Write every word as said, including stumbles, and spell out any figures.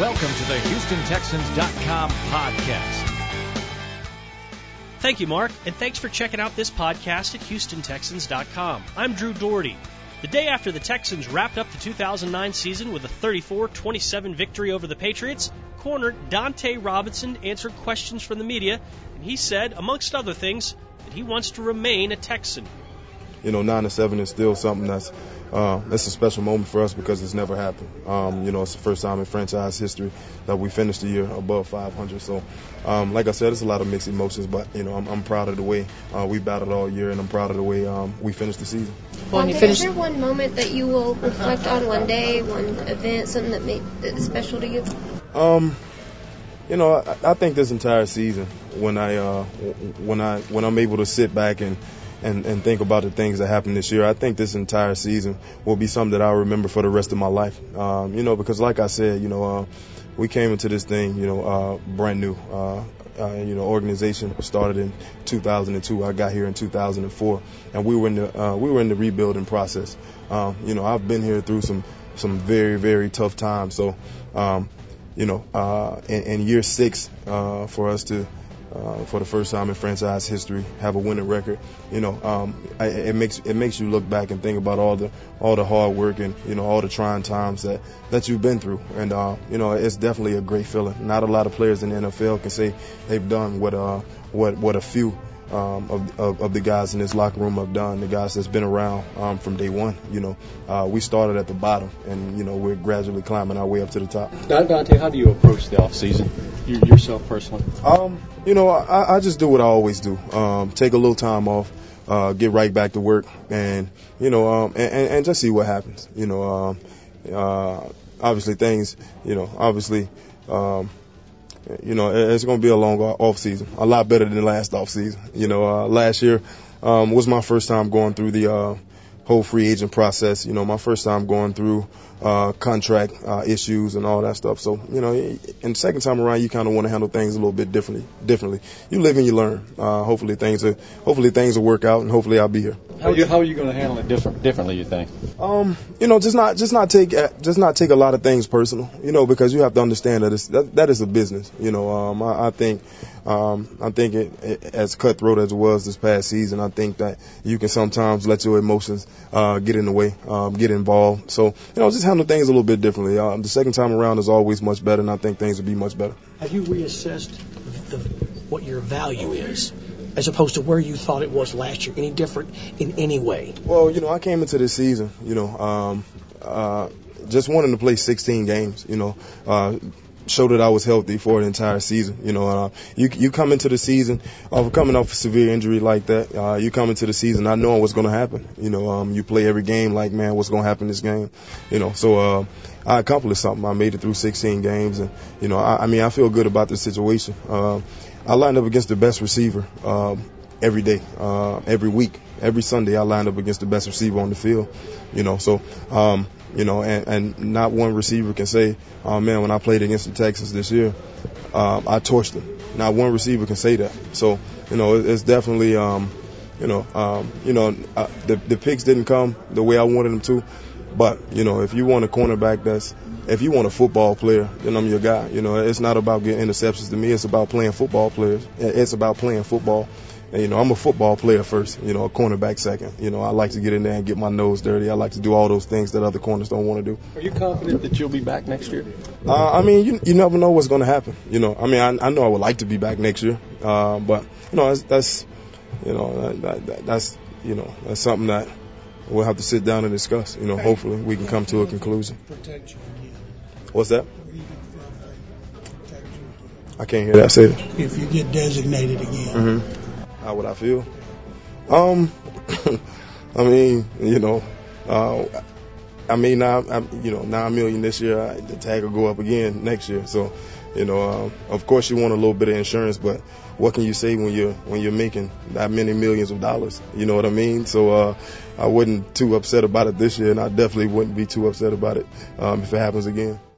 Welcome to the Houston Texans dot com podcast. Thank you, Mark, and thanks for checking out this podcast at Houston Texans dot com. I'm Drew Doherty. The day after the Texans wrapped up the two thousand nine season with a thirty-four twenty-seven victory over the Patriots, corner Dante Robinson answered questions from the media, and he said, amongst other things, that he wants to remain a Texan. You know, nine to seven is still something that's uh, that's a special moment for us because it's never happened. Um, you know, it's the first time in franchise history that we finished the year above five hundred. So, um, like I said, it's a lot of mixed emotions, but you know, I'm, I'm proud of the way uh, we battled all year, and I'm proud of the way um, we finished the season. Well, Dante, is there one moment that you will reflect on, one day, one event, something that made it special to you? Um, you know, I, I think this entire season, when I uh, when I when I'm able to sit back and And, and think about the things that happened this year, I think this entire season will be something that I'll remember for the rest of my life. Um, you know, because like I said, you know, uh, we came into this thing, you know, uh, brand new. Uh, uh, you know, organization started in two thousand two. I got here in two thousand four, and we were in the uh, we were in the rebuilding process. Um, you know, I've been here through some some very very tough times. So, um, you know, uh, in, in year six, uh, for us to Uh, for the first time in franchise history, have a winning record. You know, um, I, it makes it makes you look back and think about all the all the hard work and you know all the trying times that, that you've been through. And uh, you know, it's definitely a great feeling. Not a lot of players in the N F L can say they've done what uh what what a few um, of, of of the guys in this locker room have done. The guys that's been around um, from day one. You know, uh, we started at the bottom, and you know we're gradually climbing our way up to the top. Dante, how do you approach the off season, you, yourself personally? Um. You know, I, I just do what I always do. Um, take a little time off, uh, get right back to work, and you know, um, and, and just see what happens. You know, um, uh, obviously things. You know, obviously, um, you know, it's going to be a long off season. A lot better than last off season. You know, uh, last year um, was my first time going through the uh, whole free agent process. You know, my first time going through uh, contract uh, issues and all that stuff. So, you know, and the second time around, you kind of want to handle things a little bit differently. Differently, you live and you learn. Uh, hopefully, things are, hopefully things will work out, and hopefully, I'll be here. How are you, how are you going to handle it different, differently? You think? Um, you know, just not, just not take, just not take a lot of things personal. You know, because you have to understand that it's, that, that is a business. You know, um, I, I think. Um, I think it, it, as cutthroat as it was this past season, I think that you can sometimes let your emotions uh, get in the way, um, get involved. So, you know, just handle things a little bit differently. Um, the second time around is always much better, and I think things will be much better. Have you reassessed the, what your value is as opposed to where you thought it was last year? Any different in any way? Well, you know, I came into this season, you know, um, uh, just wanting to play sixteen games, you know, uh, show that I was healthy for an entire season. You know, uh, you you come into the season uh, coming off a severe injury like that. Uh, you come into the season not knowing what's going to happen. You know, um, you play every game like, man, what's going to happen this game? You know, so uh, I accomplished something. I made it through sixteen games, and you know, I, I mean, I feel good about this situation. Uh, I lined up against the best receiver um, every day, uh, every week, every Sunday. I lined up against the best receiver on the field. You know, so. Um, You know, and, and not one receiver can say, oh, man, when I played against the Texans this year, um, I torched them. Not one receiver can say that. So, you know, it, it's definitely, um, you know, um, you know, uh, the, the picks didn't come the way I wanted them to. But, you know, if you want a cornerback that's, if you want a football player, then I'm your guy. You know, it's not about getting interceptions to me. It's about playing football players. It's about playing football. And, you know, I'm a football player first, you know, a cornerback second. You know, I like to get in there and get my nose dirty. I like to do all those things that other corners don't want to do. Are you confident that you'll be back next year? Uh, I mean, you you never know what's going to happen. You know, I mean, I, I know I would like to be back next year. Uh, but, you know, that's, that's you know, that, that, that's, you know, that's something that we'll have to sit down and discuss. You know, hopefully we can come to a conclusion. What's that? I can't hear that. Say it. If you get designated again. Mm-hmm. How would I feel? Um, I mean, you know, uh, I mean, now, I, you know, nine million this year. I, the tag will go up again next year. So, you know, uh, of course, you want a little bit of insurance, but what can you say when you're when you're making that many millions of dollars? You know what I mean? So, uh, I wasn't too upset about it this year, and I definitely wouldn't be too upset about it um, if it happens again.